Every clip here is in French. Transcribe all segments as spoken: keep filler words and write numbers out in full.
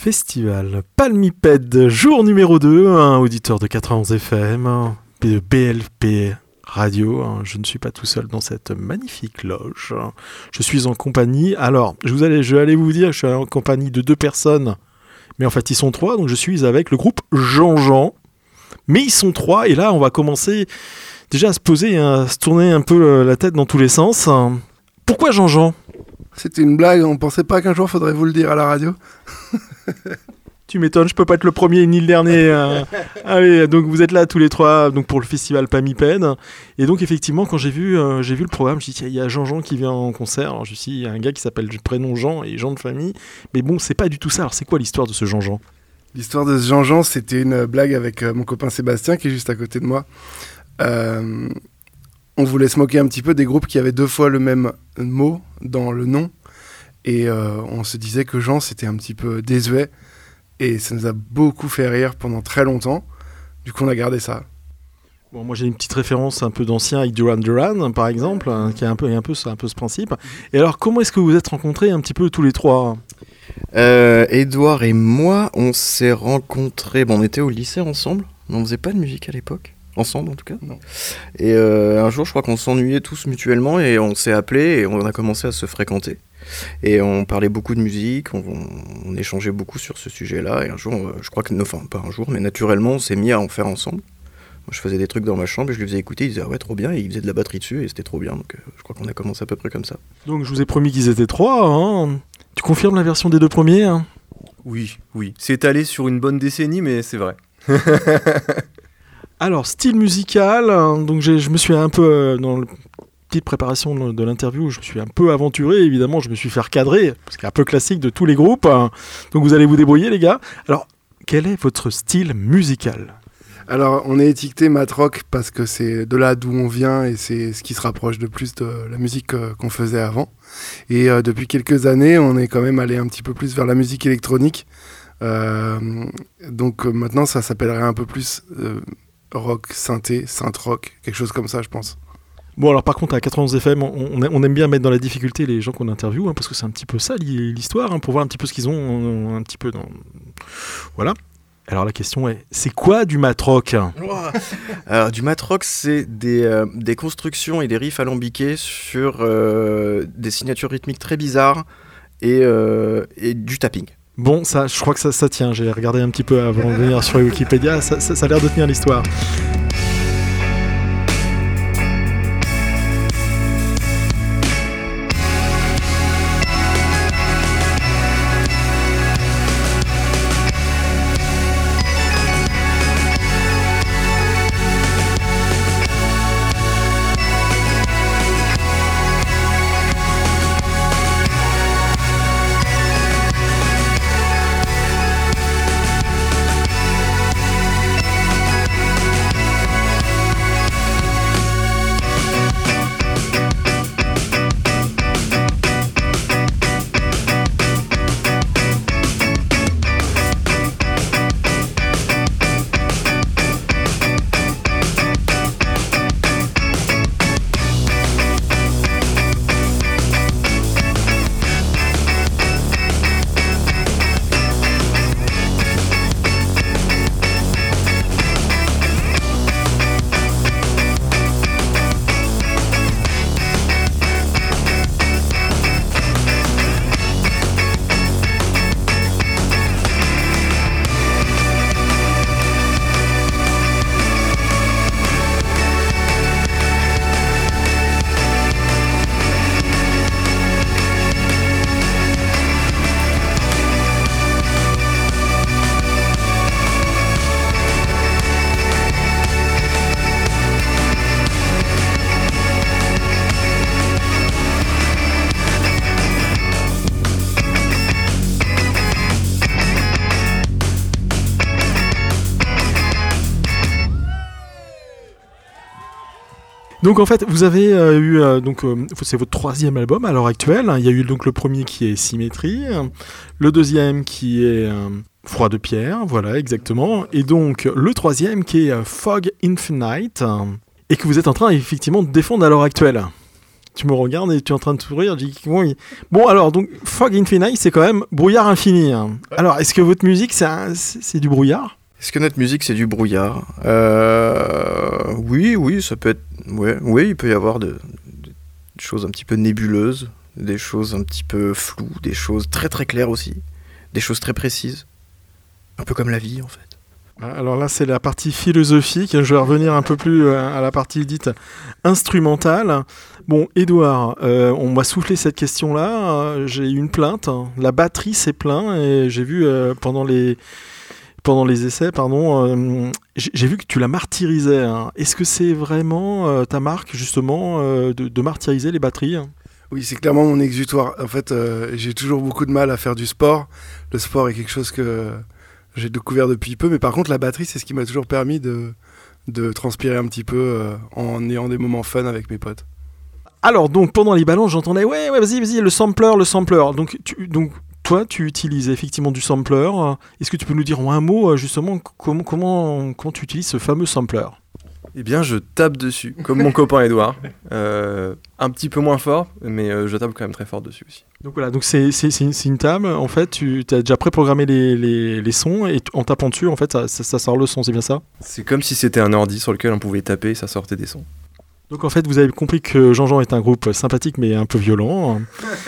Festival Palmipède, jour numéro deux, un auditeur de quatre-vingts F M, de B L P Radio. Je ne suis pas tout seul dans cette magnifique loge. Je suis en compagnie, alors, je, vous allais, je vais aller vous dire, je suis en compagnie de deux personnes, mais en fait ils sont trois, donc je suis avec le groupe Jean-Jean. Mais ils sont trois, et là on va commencer déjà à se poser, à se tourner un peu la tête dans tous les sens. Pourquoi Jean-Jean ? C'était une blague, on pensait pas qu'un jour faudrait vous le dire à la radio. Tu m'étonnes, je peux pas être le premier ni le dernier. Euh... Allez, donc vous êtes là tous les trois donc pour le festival Palmipède. Et donc effectivement, quand j'ai vu, euh, j'ai vu le programme, je me suis dit, il y a Jean-Jean qui vient en concert. Alors je me suis dit, il y a un gars qui s'appelle du prénom Jean et Jean de famille. Mais bon, c'est pas du tout ça. Alors c'est quoi l'histoire de ce Jean-Jean ? L'histoire de ce Jean-Jean, c'était une blague avec euh, mon copain Sébastien qui est juste à côté de moi. Euh... On voulait se moquer un petit peu des groupes qui avaient deux fois le même mot dans le nom. Et euh, on se disait que Jean, c'était un petit peu désuet. Et ça nous a beaucoup fait rire pendant très longtemps. Du coup, on a gardé ça. Bon, moi, j'ai une petite référence un peu d'ancien avec Duran Duran, par exemple, hein, qui a un peu, un, peu, un peu ce principe. Et alors, comment est-ce que vous vous êtes rencontrés un petit peu tous les trois ? euh, Edouard et moi, on s'est rencontrés... Bon, on était au lycée ensemble, mais on faisait pas de musique à l'époque. Ensemble en tout cas. Non. Et euh, un jour je crois qu'on s'ennuyait tous mutuellement et on s'est appelés et on a commencé à se fréquenter. Et on parlait beaucoup de musique, on, on échangeait beaucoup sur ce sujet-là. Et un jour, je crois que, enfin pas un jour, mais naturellement on s'est mis à en faire ensemble. Moi je faisais des trucs dans ma chambre et je lui faisais écouter, il disait ah ouais trop bien et il faisait de la batterie dessus et c'était trop bien. Donc euh, je crois qu'on a commencé à peu près comme ça. Donc je vous ai promis qu'ils étaient trois. Hein. Tu confirmes la version des deux premiers hein ? Oui, oui. C'est étalé sur une bonne décennie mais c'est vrai. Alors, style musical, donc j'ai, je me suis un peu, euh, dans la petite préparation de l'interview, je me suis un peu aventuré, évidemment, je me suis fait recadrer, parce qu'il est un peu classique de tous les groupes, hein. Donc vous allez vous débrouiller les gars. Alors, quel est votre style musical ? Alors, on est étiqueté mat-rock parce que c'est de là d'où on vient et c'est ce qui se rapproche de plus de la musique euh, qu'on faisait avant. Et euh, depuis quelques années, on est quand même allé un petit peu plus vers la musique électronique. Euh, donc euh, maintenant, ça s'appellerait un peu plus... Euh, rock, synthé, synth-rock, quelque chose comme ça, je pense. Bon, alors par contre, à quatre-vingts F M, on, on aime bien mettre dans la difficulté les gens qu'on interviewe, hein, parce que c'est un petit peu ça l'histoire, hein, pour voir un petit peu ce qu'ils ont, un petit peu dans... Voilà. Alors la question est, c'est quoi du mat-rock ? Alors du mat-rock, c'est des, euh, des constructions et des riffs alambiqués sur euh, des signatures rythmiques très bizarres et, euh, et du tapping. Bon, ça, je crois que ça, ça tient. J'ai regardé un petit peu avant de venir sur Wikipédia. Ça, ça, ça a l'air de tenir l'histoire. Donc en fait, vous avez euh, eu, euh, donc euh, c'est votre troisième album à l'heure actuelle. Il y a eu donc le premier qui est Symétrie, le deuxième qui est euh, Froid de pierre, voilà exactement, et donc le troisième qui est euh, Fog Infinite, euh, et que vous êtes en train effectivement de défendre à l'heure actuelle. tu me regardes et tu es en train de sourire. Je dis, oui. Bon, alors, donc, Fog Infinite, c'est quand même brouillard infini. Hein. Ouais. Alors, est-ce que votre musique, c'est, un, c'est, c'est du brouillard ? Est-ce que notre musique, c'est du brouillard ? euh... Oui, oui, ça peut être... Ouais, oui, il peut y avoir de, de, de choses un petit peu nébuleuses, des choses un petit peu floues, des choses très très claires aussi, des choses très précises. Un peu comme la vie, en fait. Alors là, c'est la partie philosophique. Je vais revenir un peu plus à la partie dite instrumentale. Bon, Édouard, euh, on m'a soufflé cette question-là. J'ai eu une plainte. La batterie s'est plainte et j'ai vu euh, pendant les pendant les essais, pardon, euh, j'ai, j'ai vu que tu la martyrisais. Hein. Est-ce que c'est vraiment euh, ta marque, justement, euh, de, de martyriser les batteries ? Oui, c'est clairement mon exutoire. En fait, euh, j'ai toujours beaucoup de mal à faire du sport. Le sport est quelque chose que j'ai découvert depuis peu, mais par contre la batterie c'est ce qui m'a toujours permis de, de transpirer un petit peu euh, en ayant des moments fun avec mes potes. Alors donc pendant les balances j'entendais ouais ouais vas-y vas-y le sampler le sampler donc tu, donc toi tu utilises effectivement du sampler. Est-ce que tu peux nous dire en un mot justement comment comment comment tu utilises ce fameux sampler ? Eh bien, je tape dessus, comme mon copain Édouard. Euh, un petit peu moins fort, mais euh, je tape quand même très fort dessus aussi. Donc voilà, donc c'est, c'est, c'est, une, c'est une table, en fait, tu as déjà préprogrammé les, les, les sons, et t- en tapant dessus, en fait, ça, ça, ça sort le son, c'est bien ça ? C'est comme si c'était un ordi sur lequel on pouvait taper et ça sortait des sons. Donc en fait, vous avez compris que Jean-Jean est un groupe sympathique, mais un peu violent.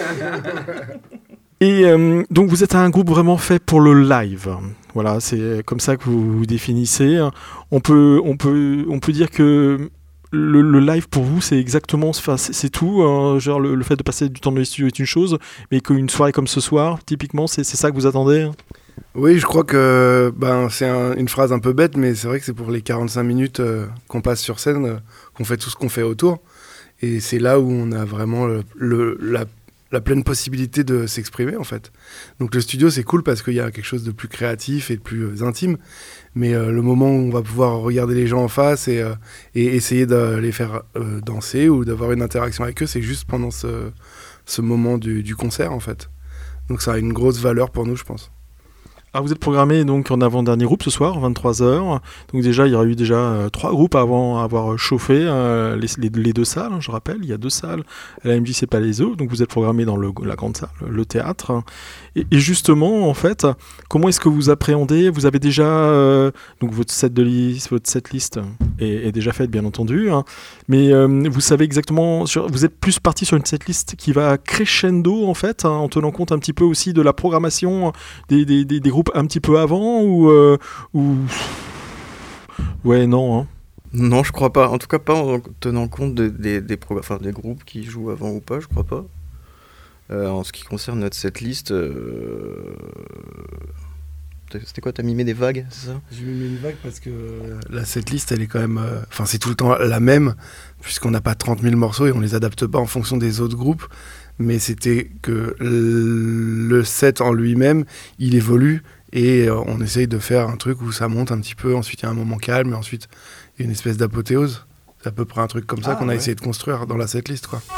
Et euh, donc vous êtes un groupe vraiment fait pour le live. Voilà, c'est comme ça que vous vous définissez. On peut, on peut, on peut dire que le, le live pour vous, c'est exactement, enfin, c'est, c'est tout. Hein, genre le, le fait de passer du temps dans les studios est une chose, mais qu'une soirée comme ce soir, typiquement, c'est, c'est ça que vous attendez ? Oui, je crois que ben, c'est un, une phrase un peu bête, mais c'est vrai que c'est pour les quarante-cinq minutes euh, qu'on passe sur scène, euh, qu'on fait tout ce qu'on fait autour. Et c'est là où on a vraiment le, le, la la pleine possibilité de s'exprimer en fait. Donc le studio c'est cool parce qu'il y a quelque chose de plus créatif et de plus euh, intime, mais euh, le moment où on va pouvoir regarder les gens en face et, euh, et essayer de les faire euh, danser ou d'avoir une interaction avec eux, c'est juste pendant ce, ce moment du, du concert en fait. Donc ça a une grosse valeur pour nous je pense. Alors vous êtes programmé donc en avant-dernier groupe ce soir, vingt-trois heures. Donc déjà, il y aurait eu déjà euh, trois groupes avant avoir chauffé euh, les, les, les deux salles, hein, je rappelle. Il y a deux salles. La M J C Palaiso, donc vous êtes programmé dans le, la grande salle, le théâtre. Et, et justement, en fait, comment est-ce que vous appréhendez ? Vous avez déjà... Euh, donc votre set de liste, votre set list est, est déjà faite, bien entendu. Hein, mais euh, vous savez exactement... Sur, vous êtes plus parti sur une set list qui va crescendo, en fait, hein, en tenant compte un petit peu aussi de la programmation des, des, des, des groupes un petit peu avant ou, euh, ou... ouais non hein. Non je crois pas, en tout cas pas en tenant compte de, de, des, pro... enfin, des groupes qui jouent avant ou pas, je crois pas. Euh, en ce qui concerne notre setlist, euh... c'était quoi, t'as mimé des vagues, c'est ça ? J'ai mimé une vague parce que la setlist elle est quand même, enfin euh... c'est tout le temps la même puisqu'on n'a pas trente mille morceaux et on les adapte pas en fonction des autres groupes. Mais c'était que le set en lui-même, il évolue et on essaye de faire un truc où ça monte un petit peu, ensuite il y a un moment calme et ensuite il y a une espèce d'apothéose. C'est à peu près un truc comme ça ah, qu'on a ouais. essayé de construire dans la setlist, quoi.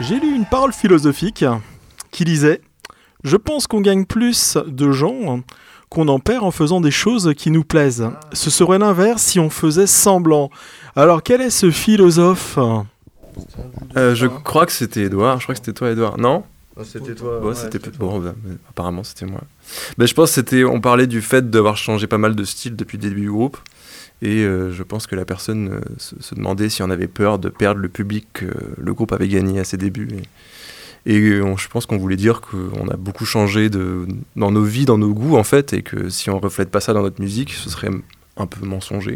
j'ai lu une parole philosophique qui disait « Je pense qu'on gagne plus de gens qu'on en perd en faisant des choses qui nous plaisent. Ce serait l'inverse si on faisait semblant. » Alors, quel est ce philosophe ? Euh, je crois que c'était Edouard. Je crois que c'était toi, Edouard. Non ? Oh, c'était toi. Ouais, ouais, c'était peut-être bon, bah, apparemment c'était moi. Bah, je pense que c'était. On parlait du fait d'avoir changé pas mal de style depuis le début du groupe. Et euh, je pense que la personne euh, se, se demandait si on avait peur de perdre le public que le groupe avait gagné à ses débuts. Et, et on, je pense qu'on voulait dire qu'on a beaucoup changé de, dans nos vies, dans nos goûts en fait, et que si on reflète pas ça dans notre musique, ce serait un peu mensonger.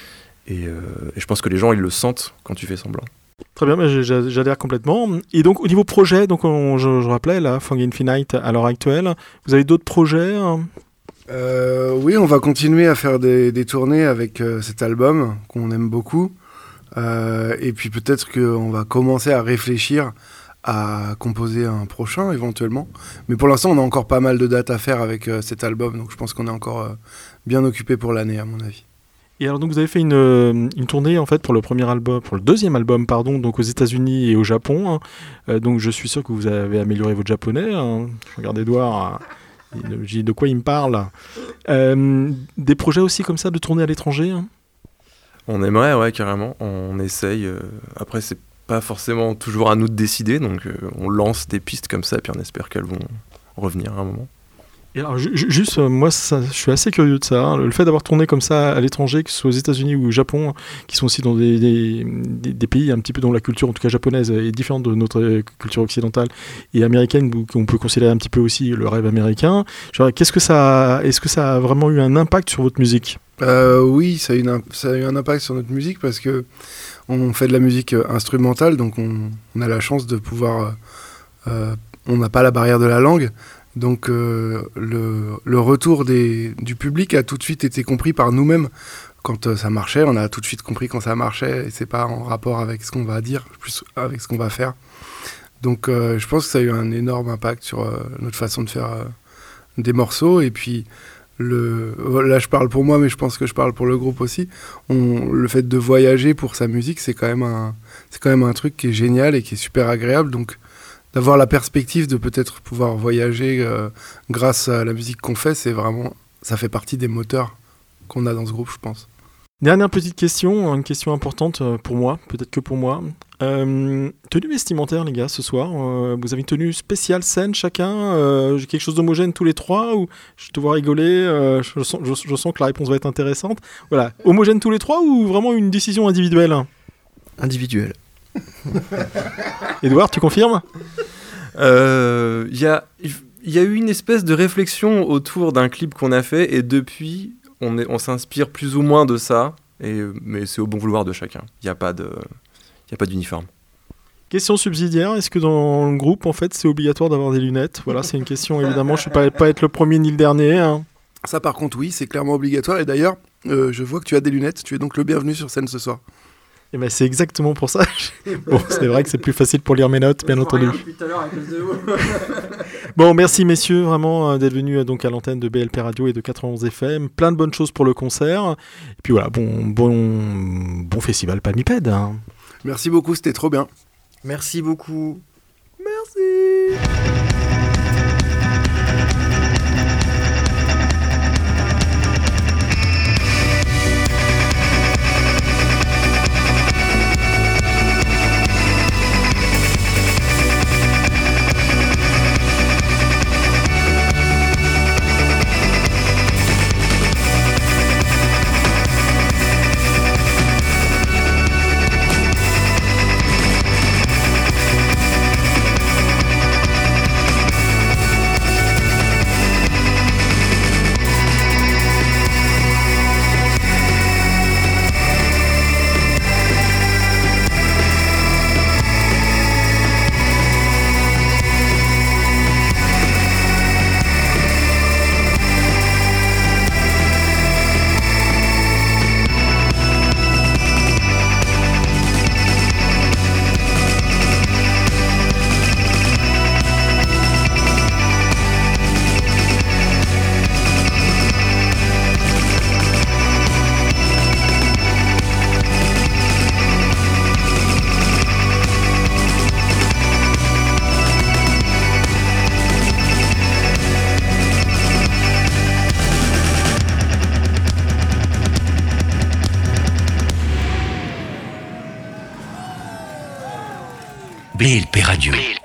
Et, euh, et je pense que les gens ils le sentent quand tu fais semblant. Très bien, mais j'adhère complètement. Et donc au niveau projet, donc on, je, je rappelais là, Funk Infinite à l'heure actuelle, vous avez d'autres projets hein? Euh, oui, on va continuer à faire des, des tournées avec euh, cet album qu'on aime beaucoup. Euh, et puis peut-être qu'on va commencer à réfléchir à composer un prochain éventuellement. Mais pour l'instant, on a encore pas mal de dates à faire avec euh, cet album. Donc je pense qu'on est encore euh, bien occupé pour l'année, à mon avis. Et alors donc vous avez fait une, une tournée en fait pour le premier album, pour le deuxième album pardon, donc aux États-Unis et au Japon. Hein. Euh, donc je suis sûr que vous avez amélioré votre japonais. Hein. Je regarde Edouard. Je dis de quoi il me parle. Euh, des projets aussi comme ça de tourner à l'étranger hein. On aimerait, ouais, carrément. On essaye. Euh, après, c'est pas forcément toujours à nous de décider, donc euh, on lance des pistes comme ça, puis on espère qu'elles vont revenir à un moment. Et alors, ju- juste, euh, moi, ça, je suis assez curieux de ça. Hein. Le fait d'avoir tourné comme ça à l'étranger, que ce soit aux États-Unis ou au Japon, qui sont aussi dans des, des, des, des pays un petit peu dont la culture, en tout cas japonaise, est différente de notre culture occidentale et américaine, qu'on peut considérer un petit peu aussi le rêve américain. Genre, qu'est-ce que ça, a, est-ce que ça a vraiment eu un impact sur votre musique ? euh, Oui, ça a, eu un, ça a eu un impact sur notre musique parce que on fait de la musique instrumentale, donc on, on a la chance de pouvoir. Euh, on n'a pas la barrière de la langue. Donc euh, le, le retour des, du public a tout de suite été compris par nous-mêmes. Quand euh, ça marchait, on a tout de suite compris quand ça marchait et c'est pas en rapport avec ce qu'on va dire, plus avec ce qu'on va faire. Donc euh, je pense que ça a eu un énorme impact sur euh, notre façon de faire euh, des morceaux. Et puis le, là je parle pour moi, mais je pense que je parle pour le groupe aussi. On, le fait de voyager pour sa musique, c'est quand même un, c'est quand même un truc qui est génial et qui est super agréable. Donc d'avoir la perspective de peut-être pouvoir voyager euh, grâce à la musique qu'on fait, c'est vraiment, ça fait partie des moteurs qu'on a dans ce groupe, je pense. Dernière petite question, une question importante pour moi, peut-être que pour moi. Euh, tenue vestimentaire, les gars, ce soir. Euh, vous avez une tenue spéciale scène chacun euh, quelque chose d'homogène tous les trois ou je te vois rigoler euh, je, sens, je, je sens que la réponse va être intéressante. Voilà, homogène tous les trois ou vraiment une décision individuelle ? Individuelle. Edouard, tu confirmes ? Il euh, y, a, y a eu une espèce de réflexion autour d'un clip qu'on a fait et depuis, on, est, on s'inspire plus ou moins de ça, et, mais c'est au bon vouloir de chacun. Il n'y a pas de, y a pas d'uniforme. Question subsidiaire, est-ce que dans le groupe, en fait, c'est obligatoire d'avoir des lunettes ? Voilà, c'est une question, évidemment, je ne vais pas, pas être le premier ni le dernier. Hein. Ça, par contre, oui, c'est clairement obligatoire. Et d'ailleurs, euh, je vois que tu as des lunettes. Tu es donc le bienvenu sur scène ce soir. Et ben c'est exactement pour ça. Bon, c'est vrai que c'est plus facile pour lire mes notes, bien entendu. Bon, merci messieurs, vraiment d'être venus donc à l'antenne de B L P Radio et de quatre-vingt-onze F M. Plein de bonnes choses pour le concert. Et puis voilà, bon, bon, bon festival Palmipède. Hein. Merci beaucoup, c'était trop bien. Merci beaucoup. Merci. B L P Radio.